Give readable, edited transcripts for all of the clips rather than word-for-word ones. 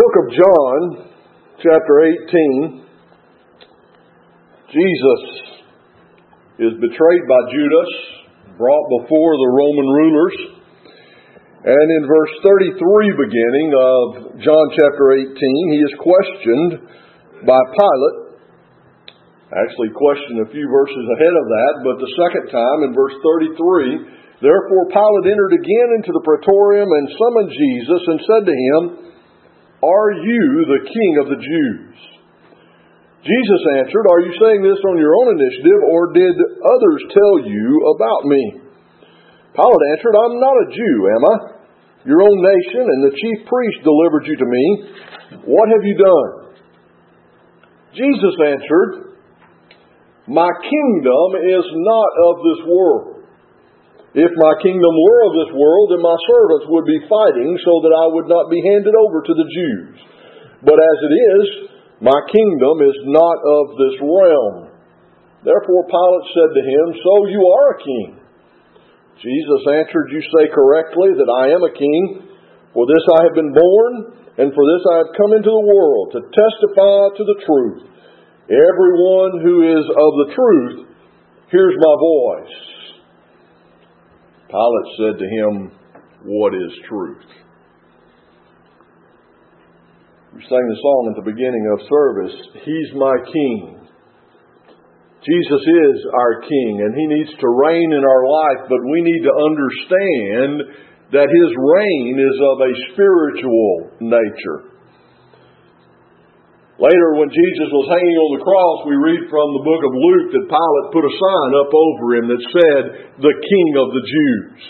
book of John, chapter 18, Jesus is betrayed by Judas, brought before the Roman rulers, and in verse 33 beginning of John chapter 18, he is questioned by Pilate. Actually questioned a few verses ahead of that, but the second time in verse 33, therefore Pilate entered again into the praetorium and summoned Jesus and said to him, "Are you the king of the Jews?" Jesus answered, "Are you saying this on your own initiative, or did others tell you about me?" Pilate answered, "I'm not a Jew, am I? Your own nation and the chief priest delivered you to me. What have you done?" Jesus answered, "My kingdom is not of this world. If my kingdom were of this world, then my servants would be fighting so that I would not be handed over to the Jews. But as it is, my kingdom is not of this realm." Therefore Pilate said to him, "So you are a king." Jesus answered, "You say correctly that I am a king. For this I have been born, and for this I have come into the world, to testify to the truth. Everyone who is of the truth hears my voice." Pilate said to him, "What is truth?" We sang the song at the beginning of service, "He's my King." Jesus is our King, and He needs to reign in our life, but we need to understand that His reign is of a spiritual nature. Later, when Jesus was hanging on the cross, we read from the book of Luke that Pilate put a sign up over Him that said, "The King of the Jews."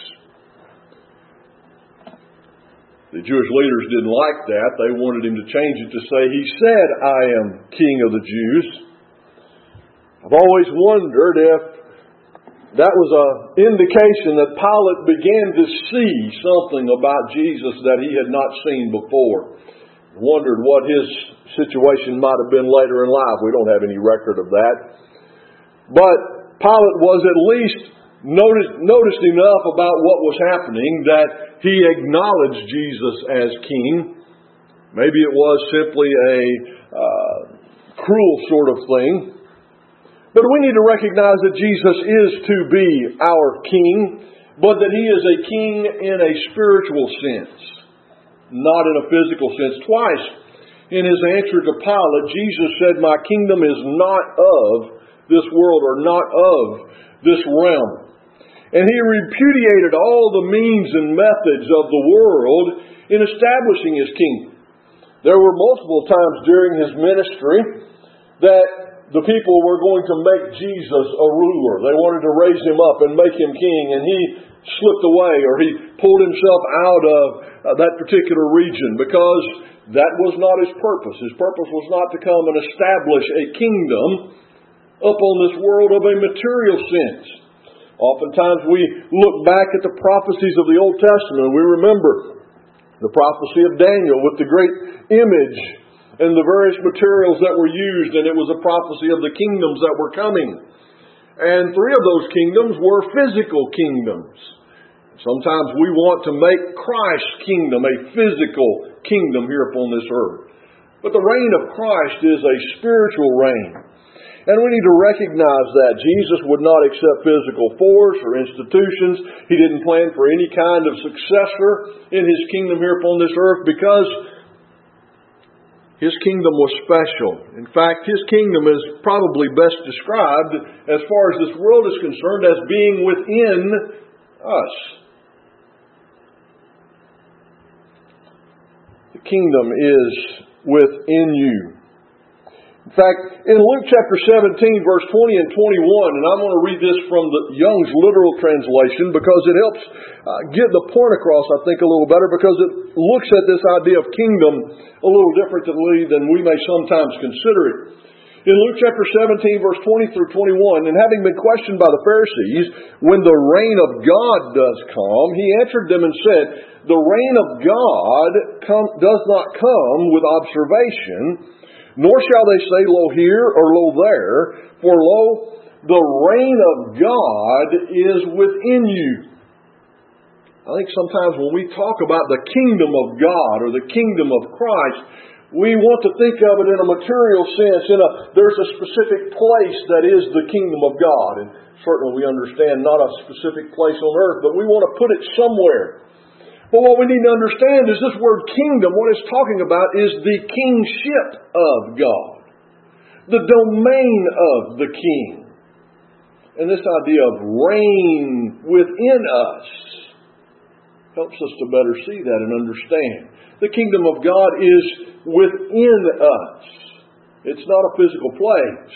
The Jewish leaders didn't like that. They wanted Him to change it to say, "He said, I am King of the Jews." I've always wondered if that was an indication that Pilate began to see something about Jesus that he had not seen before. Wondered what his situation might have been later in life. We don't have any record of that. But Pilate was at least noticed enough about what was happening that he acknowledged Jesus as king. Maybe it was simply a cruel sort of thing. But we need to recognize that Jesus is to be our king, but that He is a king in a spiritual sense, not in a physical sense. Twice in His answer to Pilate, Jesus said, "My kingdom is not of this world," or not of this realm. And He repudiated all the means and methods of the world in establishing His kingdom. There were multiple times during His ministry that the people were going to make Jesus a ruler. They wanted to raise Him up and make Him king, and He slipped away, or He pulled Himself out of that particular region, because that was not His purpose. His purpose was not to come and establish a kingdom upon this world of a material sense. Oftentimes we look back at the prophecies of the Old Testament, and we remember the prophecy of Daniel with the great image and the various materials that were used, and it was a prophecy of the kingdoms that were coming. And 3 of those kingdoms were physical kingdoms. Sometimes we want to make Christ's kingdom a physical kingdom here upon this earth. But the reign of Christ is a spiritual reign. And we need to recognize that Jesus would not accept physical force or institutions. He didn't plan for any kind of successor in His kingdom here upon this earth, because His kingdom was special. In fact, His kingdom is probably best described, as far as this world is concerned, as being within us. The kingdom is within you. In fact, in Luke chapter 17, verse 20 and 21, and I'm going to read this from the Young's literal translation because it helps get the point across, I think, a little better, because it looks at this idea of kingdom a little differently than we may sometimes consider it. In Luke chapter 17, verse 20 through 21, "And having been questioned by the Pharisees when the reign of God does come, He answered them and said, The reign of God does not come with observation, nor shall they say, Lo here or lo there, for lo, the reign of God is within you." I think sometimes when we talk about the kingdom of God or the kingdom of Christ, We want to think of it in a material sense. There's a specific place that is the kingdom of God. And certainly we understand not a specific place on earth, but we want to put it somewhere. But what we need to understand is this word kingdom, what it's talking about is the kingship of God. The domain of the king. And this idea of reign within us helps us to better see that and understand. The kingdom of God is within us. It's not a physical place,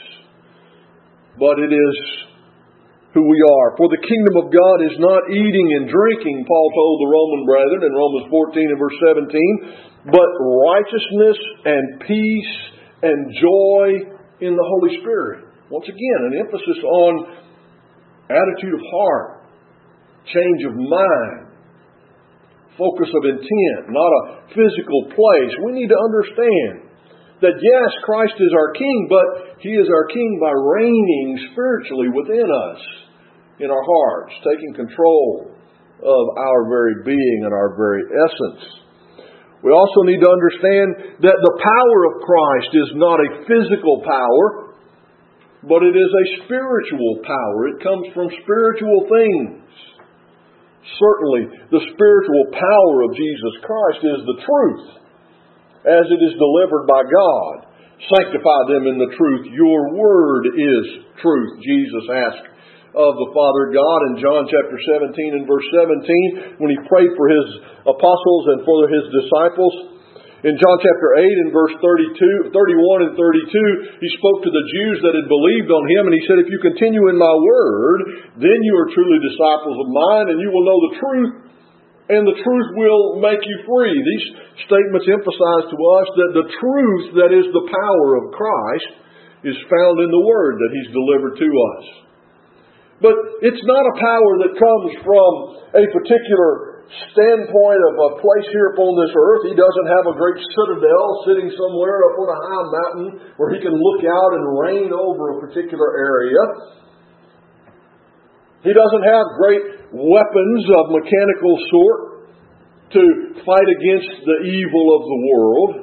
but it is who we are. For the kingdom of God is not eating and drinking, Paul told the Roman brethren in Romans 14 and verse 17, but righteousness and peace and joy in the Holy Spirit. Once again, an emphasis on attitude of heart, change of mind, focus of intent, not a physical place. We need to understand that yes, Christ is our King, but He is our King by reigning spiritually within us, in our hearts, taking control of our very being and our very essence. We also need to understand that the power of Christ is not a physical power, but it is a spiritual power. It comes from spiritual things. Certainly, the spiritual power of Jesus Christ is the truth, as it is delivered by God. Sanctify them in the truth. Your word is truth, Jesus asked of the Father God in John chapter 17 and verse 17, when He prayed for His apostles and for His disciples. In John chapter 8 and verse 31 and 32, He spoke to the Jews that had believed on Him, and He said, if you continue in my word, then you are truly disciples of mine, and you will know the truth, and the truth will make you free. These statements emphasize to us that the truth that is the power of Christ is found in the word that He's delivered to us. But it's not a power that comes from a particular standpoint of a place here upon this earth. He doesn't have a great citadel sitting somewhere up on a high mountain where He can look out and reign over a particular area. He doesn't have great weapons of mechanical sort to fight against the evil of the world.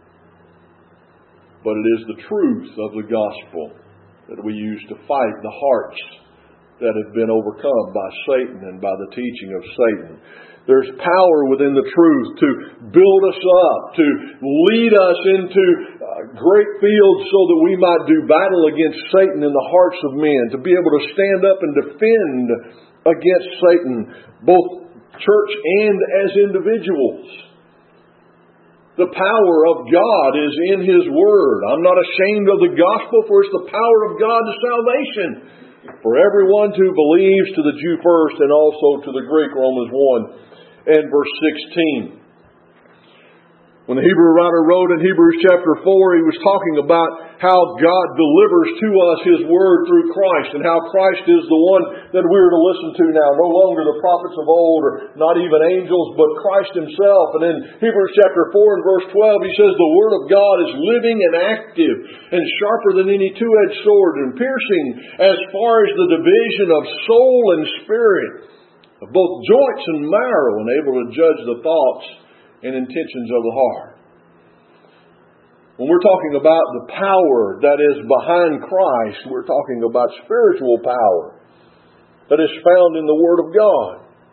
But it is the truth of the gospel that we use to fight the hearts that have been overcome by Satan and by the teaching of Satan. There's power within the truth to build us up, to lead us into great fields so that we might do battle against Satan in the hearts of men, to be able to stand up and defend against Satan, both church and as individuals. The power of God is in His Word. I'm not ashamed of the gospel, for it's the power of God to salvation for everyone who believes, to the Jew first and also to the Greek, Romans 1 and verse 16. When the Hebrew writer wrote in Hebrews chapter 4, he was talking about how God delivers to us His Word through Christ, and how Christ is the one that we're to listen to now. No longer the prophets of old, or not even angels, but Christ Himself. And in Hebrews chapter 4 and verse 12, he says, the Word of God is living and active, and sharper than any two-edged sword, and piercing as far as the division of soul and spirit, of both joints and marrow, and able to judge the thoughts and intentions of the heart. When we're talking about the power that is behind Christ, we're talking about spiritual power that is found in the Word of God.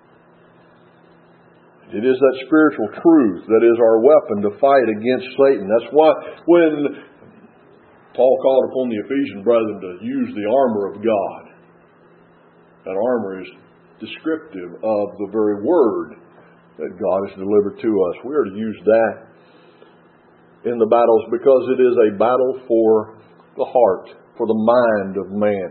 It is that spiritual truth that is our weapon to fight against Satan. That's why when Paul called upon the Ephesian brethren to use the armor of God, that armor is descriptive of the very Word that God has delivered to us. We are to use that in the battles because it is a battle for the heart, for the mind of man.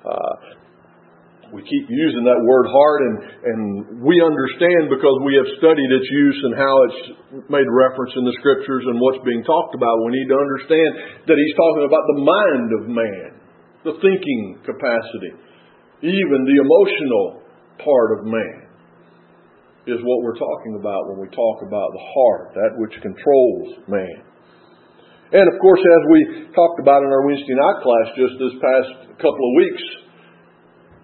We keep using that word heart, and we understand because we have studied its use and how it's made reference in the Scriptures and what's being talked about. We need to understand that he's talking about the mind of man, the thinking capacity, even the emotional part of man is what we're talking about when we talk about the heart, that which controls man. And of course, as we talked about in our Wednesday night class just this past couple of weeks,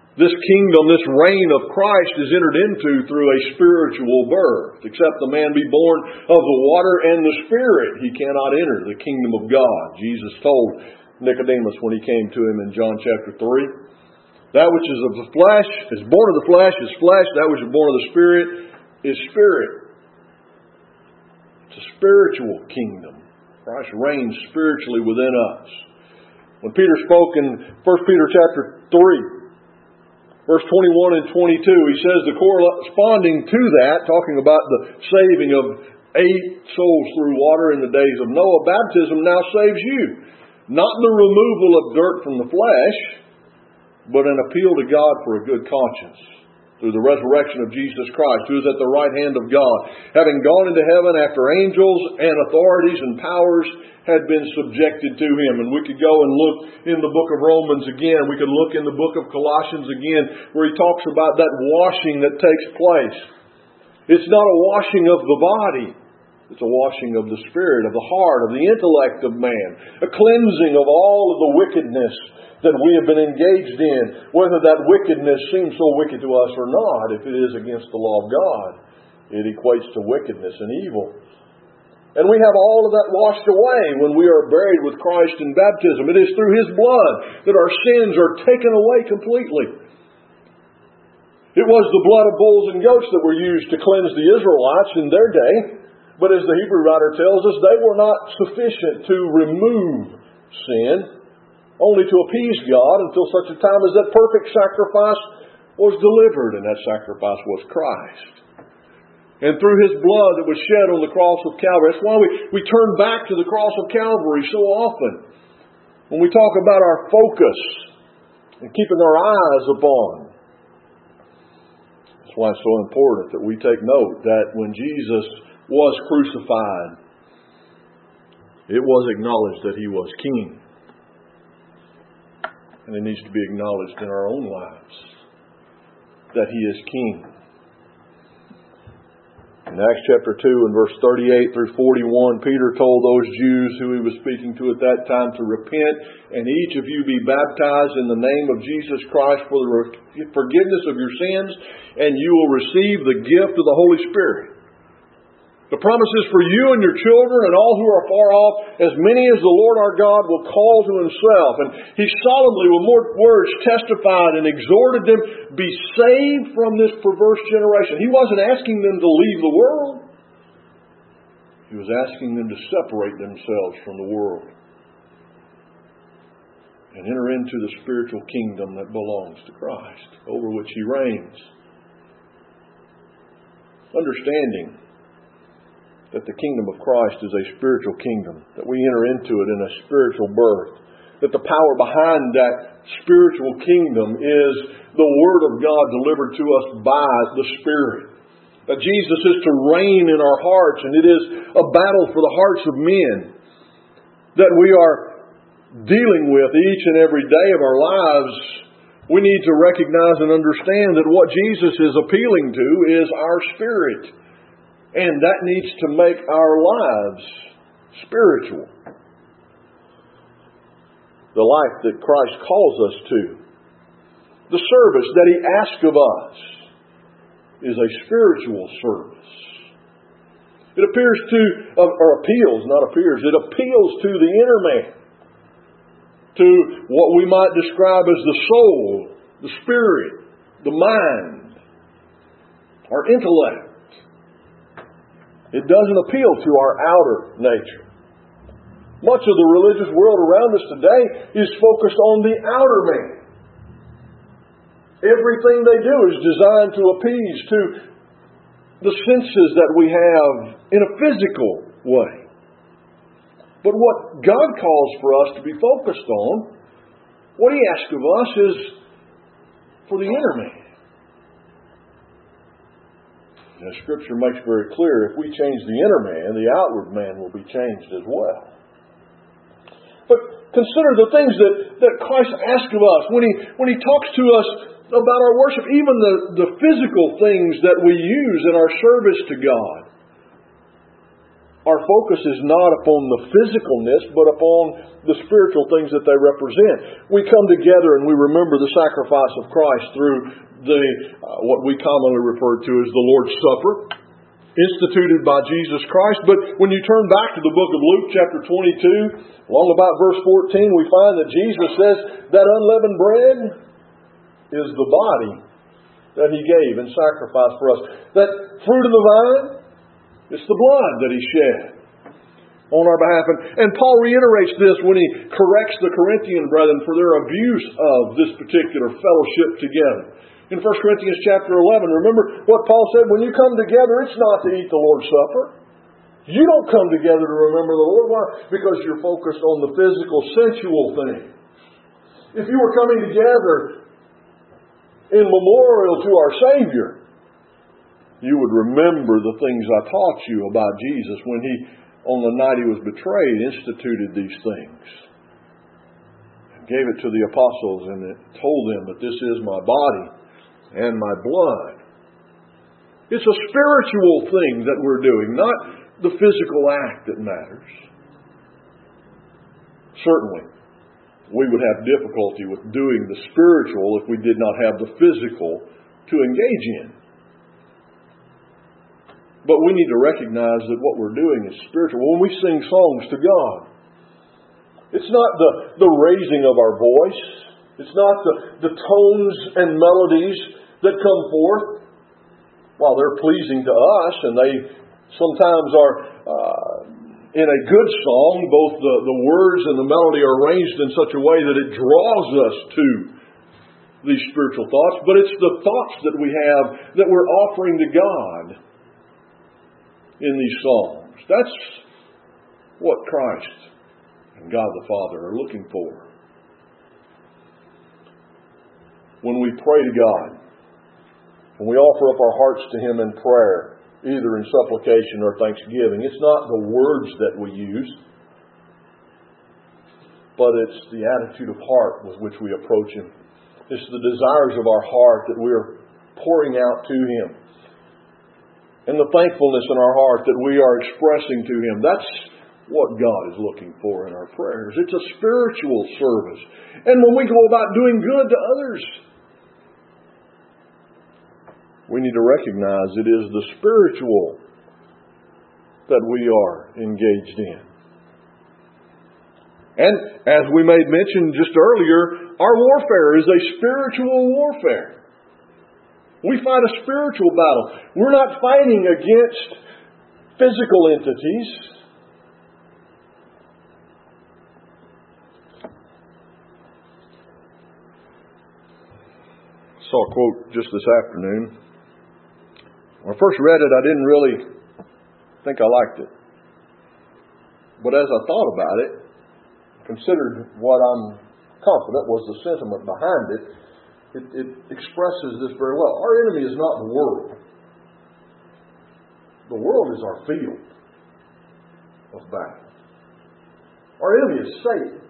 This kingdom, this reign of Christ is entered into through a spiritual birth. Except the man be born of the water and the Spirit, he cannot enter the kingdom of God. Jesus told Nicodemus when he came to him in John chapter 3, that which is of the flesh is born of the flesh is flesh, that which is born of the Spirit is spirit. It's a spiritual kingdom. Christ reigns spiritually within us. When Peter spoke in 1 Peter chapter 3, verse 21 and 22, he says, the corresponding to that, talking about the saving of 8 souls through water in the days of Noah, baptism now saves you. Not the removal of dirt from the flesh, but an appeal to God for a good conscience through the resurrection of Jesus Christ, who is at the right hand of God, having gone into heaven after angels and authorities and powers had been subjected to Him. And we could go and look in the book of Romans again. We could look in the book of Colossians again, where he talks about that washing that takes place. It's not a washing of the body. It's a washing of the spirit, of the heart, of the intellect of man. A cleansing of all of the wickedness that we have been engaged in, whether that wickedness seems so wicked to us or not. If it is against the law of God, it equates to wickedness and evil. And we have all of that washed away when we are buried with Christ in baptism. It is through His blood that our sins are taken away completely. It was the blood of bulls and goats that were used to cleanse the Israelites in their day. But as the Hebrew writer tells us, they were not sufficient to remove sin, only to appease God until such a time as that perfect sacrifice was delivered, and that sacrifice was Christ. And through His blood that was shed on the cross of Calvary. That's why we turn back to the cross of Calvary so often. When we talk about our focus and keeping our eyes upon. That's why it's so important that we take note that when Jesus was crucified, it was acknowledged that He was King. And it needs to be acknowledged in our own lives that He is King. In Acts chapter 2 and verse 38 through 41, Peter told those Jews who he was speaking to at that time to repent, and each of you be baptized in the name of Jesus Christ for the forgiveness of your sins, and you will receive the gift of the Holy Spirit. The promise is for you and your children and all who are far off, as many as the Lord our God will call to Himself. And He solemnly, with more words, testified and exhorted them, be saved from this perverse generation. He wasn't asking them to leave the world. He was asking them to separate themselves from the world and enter into the spiritual kingdom that belongs to Christ, over which He reigns. Understanding that the kingdom of Christ is a spiritual kingdom, that we enter into it in a spiritual birth, that the power behind that spiritual kingdom is the Word of God delivered to us by the Spirit. That Jesus is to reign in our hearts, and it is a battle for the hearts of men that we are dealing with each and every day of our lives. We need to recognize and understand that what Jesus is appealing to is our spirit. And that needs to make our lives spiritual. The life that Christ calls us to, the service that He asks of us, is a spiritual service. It appeals, it appeals to the inner man, to what we might describe as the soul, the spirit, the mind, our intellect. It doesn't appeal to our outer nature. Much of the religious world around us today is focused on the outer man. Everything they do is designed to appease to the senses that we have in a physical way. But what God calls for us to be focused on, what He asks of us is for the inner man. Now, Scripture makes very clear, if we change the inner man, the outward man will be changed as well. But consider the things that Christ asks of us when He talks to us about our worship, even the physical things that we use in our service to God. our focus is not upon the physicalness, but upon the spiritual things that they represent. We come together and we remember the sacrifice of Christ through what we commonly refer to as the Lord's Supper, instituted by Jesus Christ. But when you turn back to the book of Luke chapter 22, along about verse 14, we find that Jesus says that unleavened bread is the body that He gave in sacrifice for us. That fruit of the vine, it's the blood that He shed on our behalf. And Paul reiterates this when he corrects the Corinthian brethren for their abuse of this particular fellowship together. In 1 Corinthians chapter 11, remember what Paul said, when you come together, it's not to eat the Lord's Supper. You don't come together to remember the Lord. Why? Because you're focused on the physical, sensual thing. If you were coming together in memorial to our Savior, you would remember the things I taught you about Jesus when He, on the night He was betrayed, instituted these things. And gave it to the apostles and it told them that this is my body and my blood. It's a spiritual thing that we're doing, not the physical act that matters. Certainly, we would have difficulty with doing the spiritual if we did not have the physical to engage in. But we need to recognize that what we're doing is spiritual. When we sing songs to God, it's not the raising of our voice. It's not the tones and melodies that come forth. While they're pleasing to us, and they sometimes are in a good song, both the words and the melody are arranged in such a way that it draws us to these spiritual thoughts. But it's the thoughts that we have that we're offering to God in these songs. That's what Christ and God the Father are looking for. When we pray to God, when we offer up our hearts to Him in prayer, either in supplication or thanksgiving, it's not the words that we use, but it's the attitude of heart with which we approach Him. It's the desires of our heart that we are pouring out to Him. And the thankfulness in our heart that we are expressing to Him. That's what God is looking for in our prayers. It's a spiritual service. And when we go about doing good to others, we need to recognize it is the spiritual that we are engaged in. And as we made mention just earlier, our warfare is a spiritual warfare. We fight a spiritual battle. We're not fighting against physical entities. I saw a quote just this afternoon. When I first read it, I didn't really think I liked it. But as I thought about it, considered what I'm confident was the sentiment behind it, it expresses this very well. Our enemy is not the world. The world is our field of battle. Our enemy is Satan.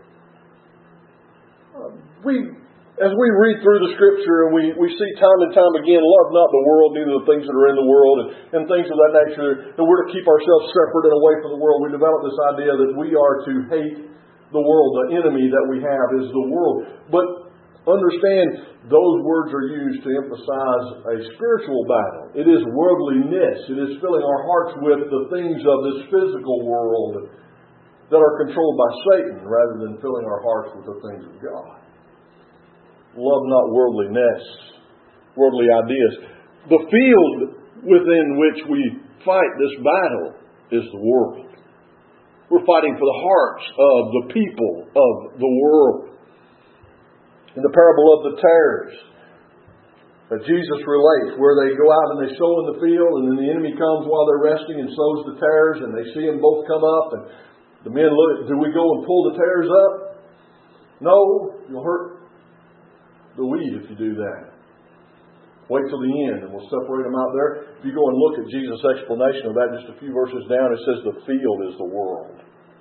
As we read through the Scripture and we see time and time again, love not the world, neither the things that are in the world, and things of that nature, that we're to keep ourselves separate and away from the world. We develop this idea that we are to hate the world. The enemy that we have is the world. But understand, those words are used to emphasize a spiritual battle. It is worldliness. It is filling our hearts with the things of this physical world that are controlled by Satan, rather than filling our hearts with the things of God. Love not worldliness, worldly ideas. The field within which we fight this battle is the world. We're fighting for the hearts of the people of the world. In the parable of the tares that Jesus relates, where they go out and they sow in the field, and then the enemy comes while they're resting and sows the tares, and they see them both come up, and the men look, do we go and pull the tares up? No, you'll hurt the wheat if you do that. Wait till the end and we'll separate them out there. If you go and look at Jesus' explanation of that just a few verses down, it says the field is the world.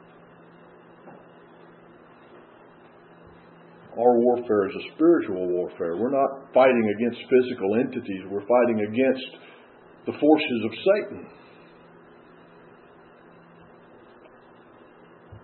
Our warfare is a spiritual warfare. We're not fighting against physical entities. We're fighting against the forces of Satan.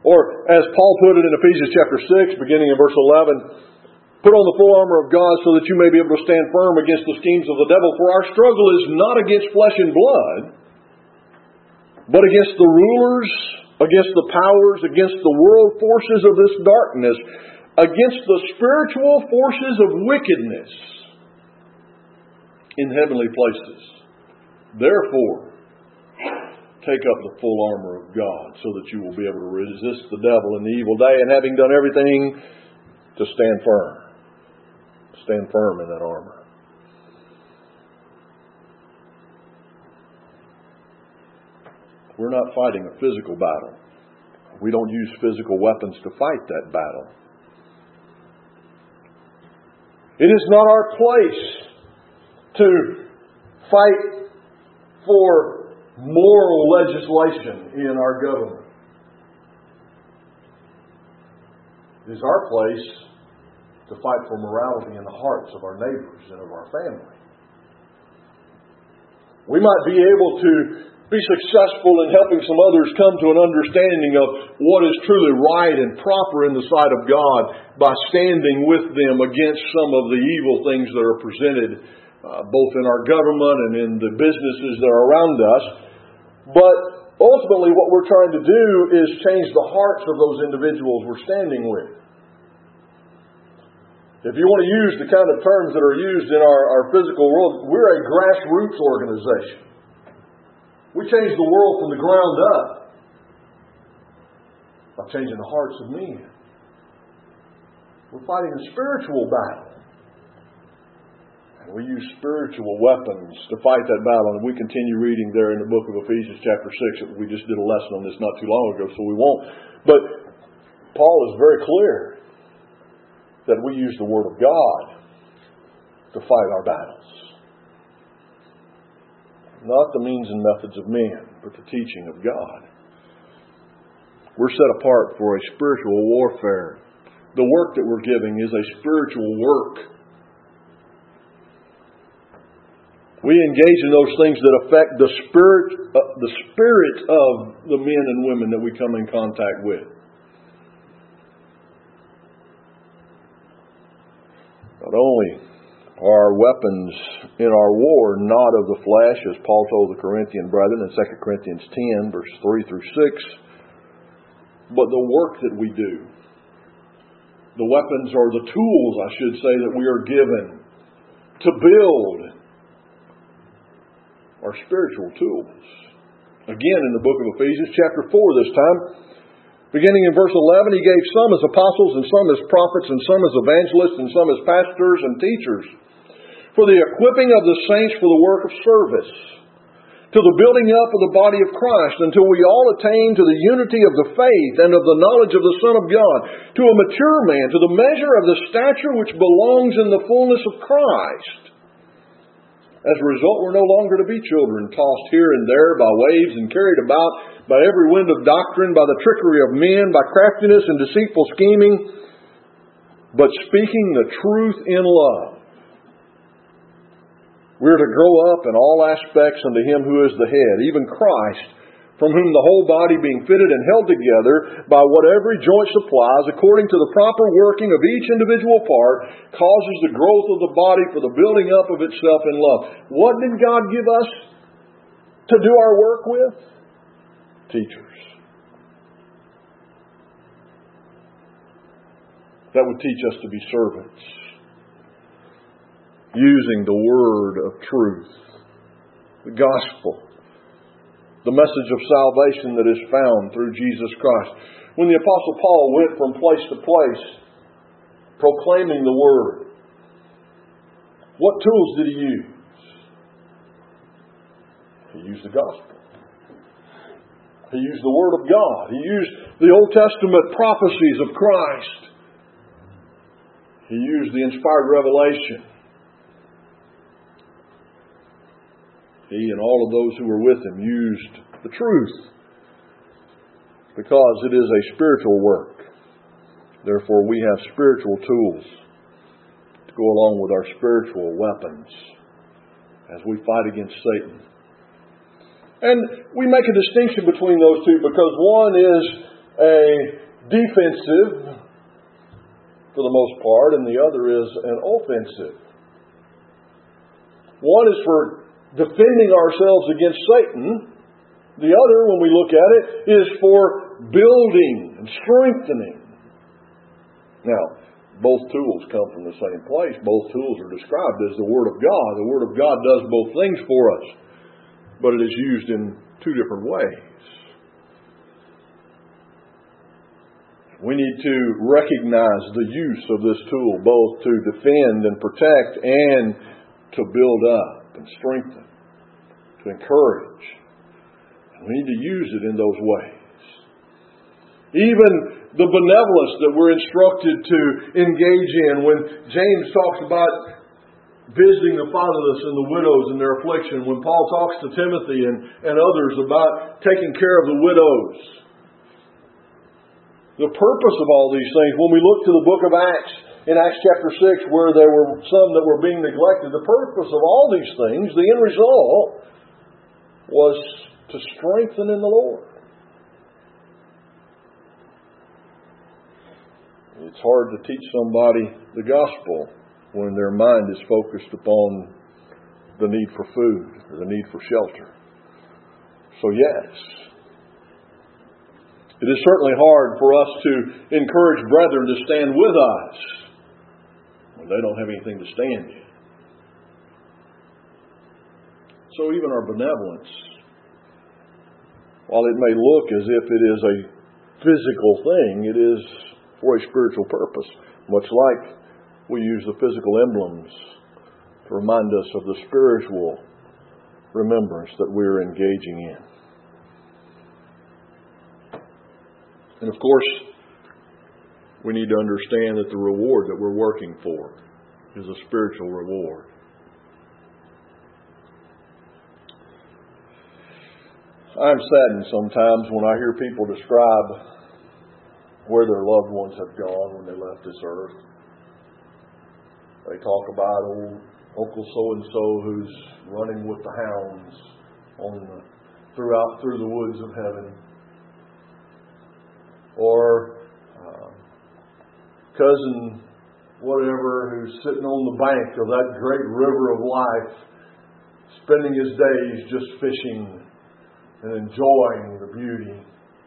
Or as Paul put it in Ephesians chapter 6, beginning in verse 11, put on the full armor of God so that you may be able to stand firm against the schemes of the devil. For our struggle is not against flesh and blood, but against the rulers, against the powers, against the world forces of this darkness, against the spiritual forces of wickedness in heavenly places. Therefore, take up the full armor of God so that you will be able to resist the devil in the evil day, and having done everything, to stand firm. Stand firm in that armor. We're not fighting a physical battle. We don't use physical weapons to fight that battle. It is not our place to fight for moral legislation in our government. It is our place to fight for morality in the hearts of our neighbors and of our family. We might be able to be successful in helping some others come to an understanding of what is truly right and proper in the sight of God by standing with them against some of the evil things that are presented both in our government and in the businesses that are around us. But ultimately what we're trying to do is change the hearts of those individuals we're standing with. If you want to use the kind of terms that are used in our physical world, we're a grassroots organization. We change the world from the ground up by changing the hearts of men. We're fighting a spiritual battle. And we use spiritual weapons to fight that battle. And we continue reading there in the book of Ephesians chapter 6. We just did a lesson on this not too long ago, so we won't. But Paul is very clear that we use the Word of God to fight our battles. Not the means and methods of men, but the teaching of God. We're set apart for a spiritual warfare. The work that we're giving is a spiritual work. We engage in those things that affect the spirit of the men and women that we come in contact with. Not only are our weapons in our war not of the flesh, as Paul told the Corinthian brethren in 2 Corinthians 10, verses 3 through 6, but the work that we do. The weapons are the tools, I should say, that we are given to build our spiritual tools. Again, in the book of Ephesians, chapter 4 this time, beginning in verse 11, he gave some as apostles, and some as prophets, and some as evangelists, and some as pastors and teachers, for the equipping of the saints for the work of service, to the building up of the body of Christ, until we all attain to the unity of the faith and of the knowledge of the Son of God, to a mature man, to the measure of the stature which belongs in the fullness of Christ. As a result, we're no longer to be children, tossed here and there by waves and carried about by every wind of doctrine, by the trickery of men, by craftiness and deceitful scheming, but speaking the truth in love. We're to grow up in all aspects unto Him who is the head, even Christ, from whom the whole body being fitted and held together by what every joint supplies, according to the proper working of each individual part, causes the growth of the body for the building up of itself in love. What did God give us to do our work with? Teachers. That would teach us to be servants, using the word of truth, the gospel, the message of salvation that is found through Jesus Christ. When the Apostle Paul went from place to place proclaiming the word, what tools did he use? He used the gospel. He used the Word of God. He used the Old Testament prophecies of Christ. He used the inspired revelation. He and all of those who were with him used the truth, because it is a spiritual work. Therefore, we have spiritual tools to go along with our spiritual weapons as we fight against Satan. And we make a distinction between those two, because one is a defensive, for the most part, and the other is an offensive. One is for defending ourselves against Satan. The other, when we look at it, is for building and strengthening. Now, both tools come from the same place. Both tools are described as the Word of God. The Word of God does both things for us, but it is used in two different ways. We need to recognize the use of this tool, both to defend and protect and to build up and strengthen, to encourage. We need to use it in those ways. Even the benevolence that we're instructed to engage in when James talks about visiting the fatherless and the widows in their affliction, when Paul talks to Timothy and others about taking care of the widows. The purpose of all these things, when we look to the book of Acts, in Acts chapter 6, where there were some that were being neglected, the purpose of all these things, the end result, was to strengthen in the Lord. It's hard to teach somebody the gospel when their mind is focused upon the need for food or the need for shelter. So yes, it is certainly hard for us to encourage brethren to stand with us when they don't have anything to stand in. So even our benevolence, while it may look as if it is a physical thing, it is for a spiritual purpose. Much like we use the physical emblems to remind us of the spiritual remembrance that we're engaging in. And of course, we need to understand that the reward that we're working for is a spiritual reward. I'm saddened sometimes when I hear people describe where their loved ones have gone when they left this earth. They talk about old Uncle so-and-so who's running with the hounds through the woods of heaven. Or cousin whatever who's sitting on the bank of that great river of life, spending his days just fishing and enjoying the beauty.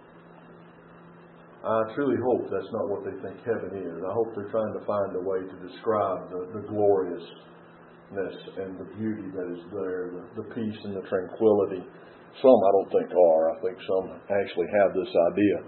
I truly hope that's not what they think heaven is. I hope they're trying to find a way to describe the gloriousness and the beauty that is there, the peace and the tranquility. Some I don't think are. I think some actually have this idea.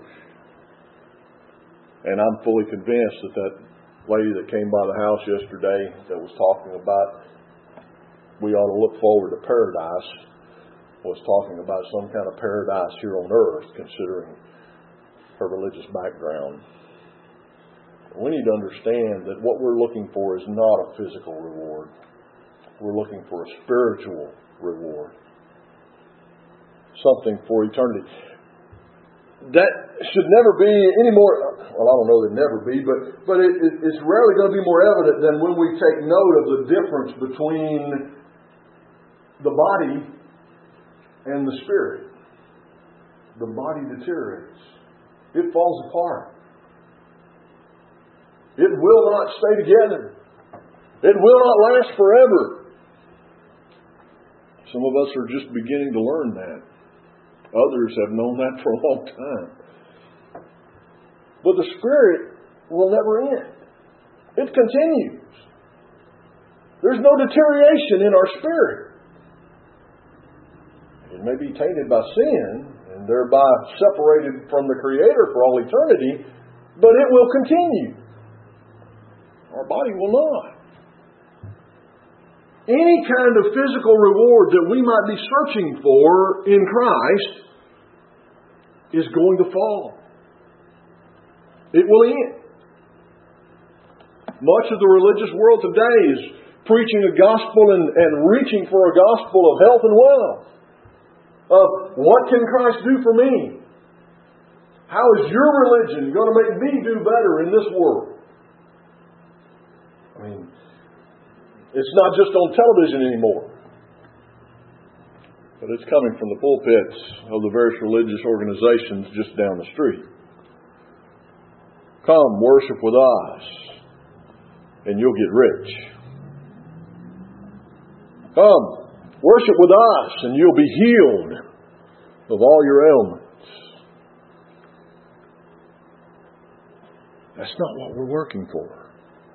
And I'm fully convinced that lady that came by the house yesterday that was talking about we ought to look forward to paradise was talking about some kind of paradise here on earth, considering her religious background. We need to understand that what we're looking for is not a physical reward. We're looking for a spiritual reward. Something for eternity. That should never be any more, well, I don't know that never be, but it's rarely going to be more evident than when we take note of the difference between the body and the spirit. The body deteriorates. It falls apart. It will not stay together. It will not last forever. Some of us are just beginning to learn that. Others have known that for a long time. But the spirit will never end. It continues. There's no deterioration in our spirit. It may be tainted by sin and thereby separated from the Creator for all eternity, but it will continue. Our body will not. Any kind of physical reward that we might be searching for in Christ is going to fall. It will end. Much of the religious world today is preaching a gospel and reaching for a gospel of health and wealth. Of what can Christ do for me? How is your religion going to make me do better in this world? I mean, it's not just on television anymore, but it's coming from the pulpits of the various religious organizations just down the street. Come, worship with us, and you'll get rich. Come, worship with us, and you'll be healed of all your ailments. That's not what we're working for.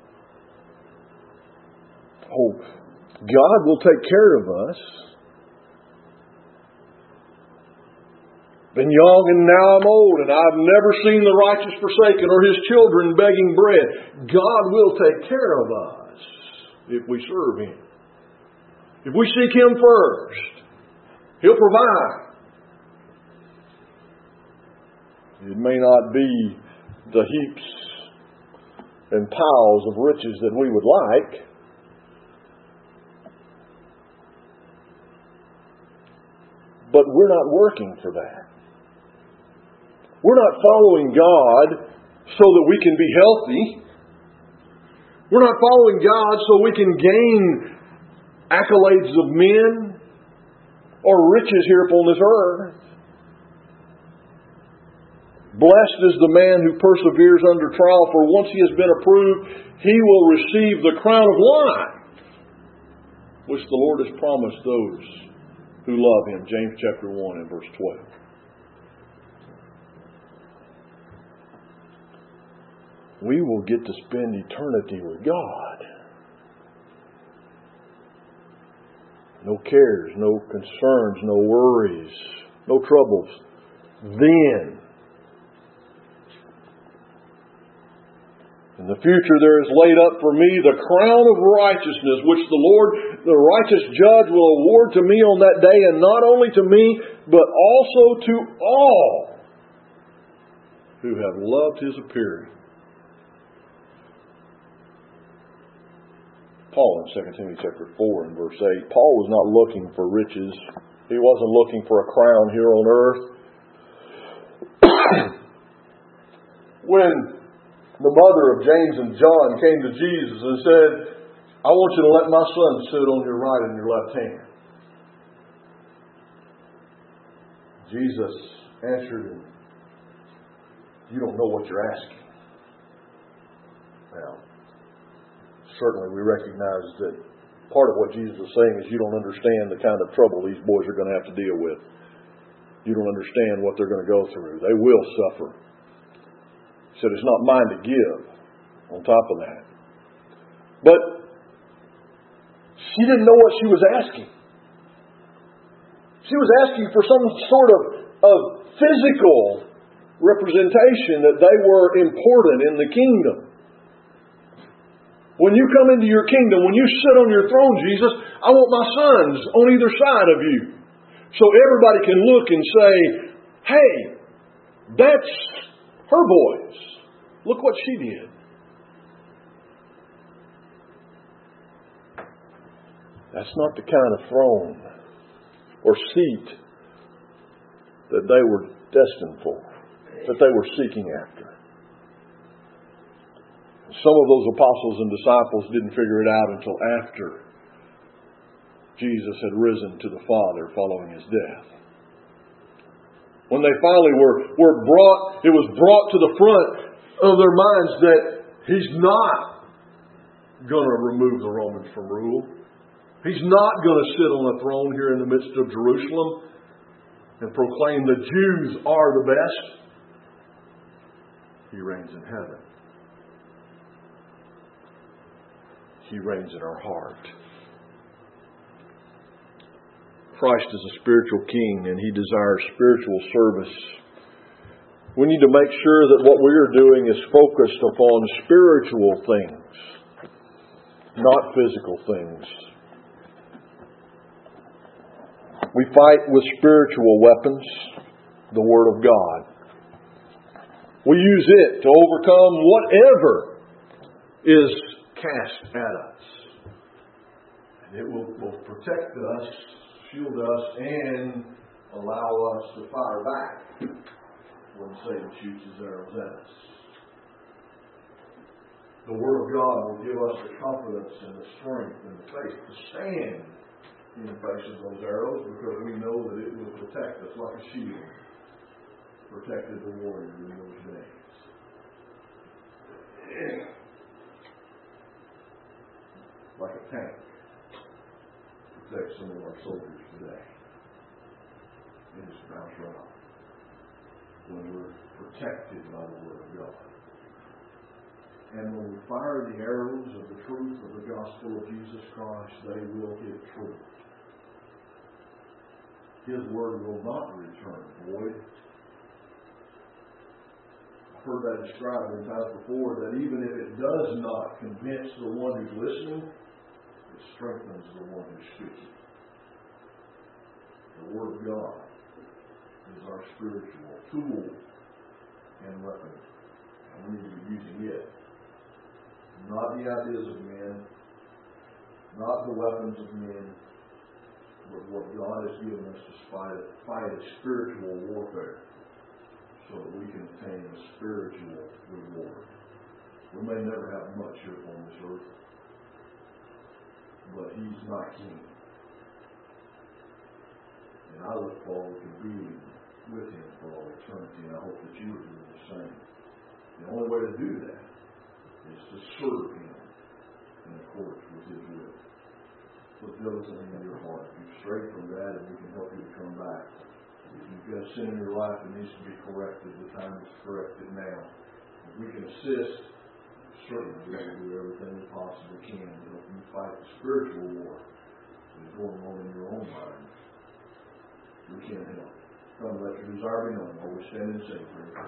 Oh, God will take care of us. Been young and now I'm old, and I've never seen the righteous forsaken or his children begging bread. God will take care of us if we serve Him. If we seek Him first, He'll provide. It may not be the heaps and piles of riches that we would like, but we're not working for that. We're not following God so that we can be healthy. We're not following God so we can gain accolades of men or riches here upon this earth. Blessed is the man who perseveres under trial, for once he has been approved, he will receive the crown of life, which the Lord has promised those who love Him. James chapter 1 and verse 12. We will get to spend eternity with God. No cares, no concerns, no worries, no troubles. Then, in the future there is laid up for me the crown of righteousness, which the Lord, the righteous judge, will award to me on that day, and not only to me, but also to all who have loved His appearing. Paul in 2 Timothy chapter 4 and verse 8. Paul was not looking for riches. He wasn't looking for a crown here on earth. When the mother of James and John came to Jesus and said, I want you to let my son sit on your right and your left hand, Jesus answered him, you don't know what you're asking. Now, certainly we recognize that part of what Jesus is saying is you don't understand the kind of trouble these boys are going to have to deal with. You don't understand what they're going to go through. They will suffer. He said, it's not mine to give on top of that. But she didn't know what she was asking. She was asking for some sort of physical representation that they were important in the kingdom. When you come into your kingdom, when you sit on your throne, Jesus, I want my sons on either side of you. So everybody can look and say, hey, that's her boys. Look what she did. That's not the kind of throne or seat that they were destined for, that they were seeking after. Some of those apostles and disciples didn't figure it out until after Jesus had risen to the Father following His death. When they finally were brought, it was brought to the front of their minds that He's not going to remove the Romans from rule. He's not going to sit on a throne here in the midst of Jerusalem and proclaim the Jews are the best. He reigns in heaven. He reigns in our heart. Christ is a spiritual king, and He desires spiritual service. We need to make sure that what we are doing is focused upon spiritual things, not physical things. We fight with spiritual weapons, the Word of God. We use it to overcome whatever is cast at us. And it will both protect us, shield us, and allow us to fire back when Satan shoots his arrows at us. The Word of God will give us the confidence and the strength and the faith to stand in the face of those arrows, because we know that it will protect us like a shield protected the warrior in those days. tank protects some of our soldiers today. It is bounced right off. When we're protected by the Word of God. And when we fire the arrows of the truth of the gospel of Jesus Christ, they will hit true. His Word will not return void. I've heard that described in times before, that even if it does not convince the one who's listening, it strengthens the one who's speaking. The Word of God is our spiritual tool and weapon. And we need to be using it. Not the ideas of men, not the weapons of men, but what God has given us to fight a spiritual warfare so that we can attain a spiritual reward. We may never have much here on this earth, but He's my King. And I look forward to being with Him for all eternity, and I hope that you are doing the same. The only way to do that is to serve Him in accordance with His will. Put diligently in your heart. Be straight from that, and we can help you to come back. If you've got sin in your life that needs to be corrected, the time is to correct it now. If we can assist, certainly we will do everything we possibly can to help you fight the spiritual war that is going on in your own mind. We can't help. Come, let your desire be known while we stand and sing for you.